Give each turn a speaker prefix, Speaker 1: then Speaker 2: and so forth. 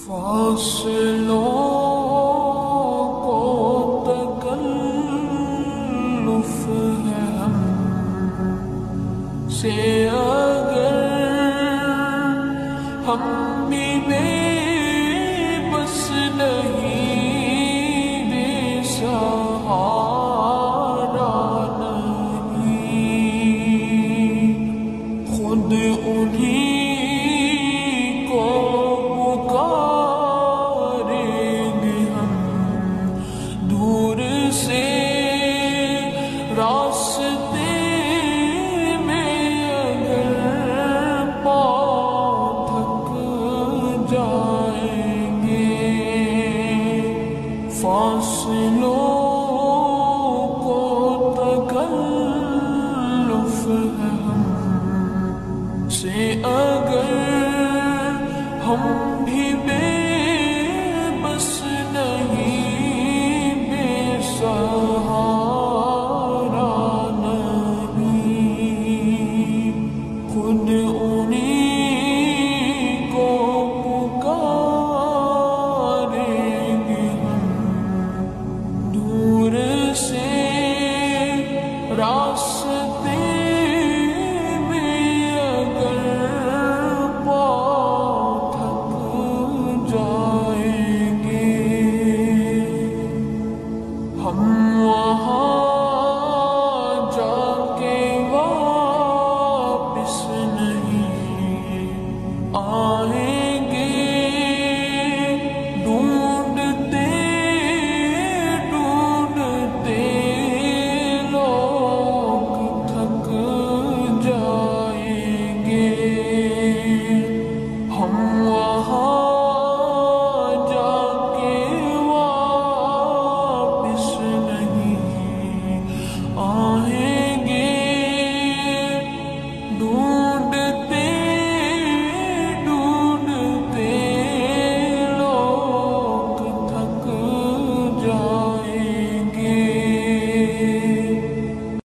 Speaker 1: فاصلوں کو تکلف ہے ہم سے اگر ہم بھی بے بس نہیں بے سہارا نہیں خود انہیں راستے میں اگر پاؤں تھک جائیں گے فاصلوں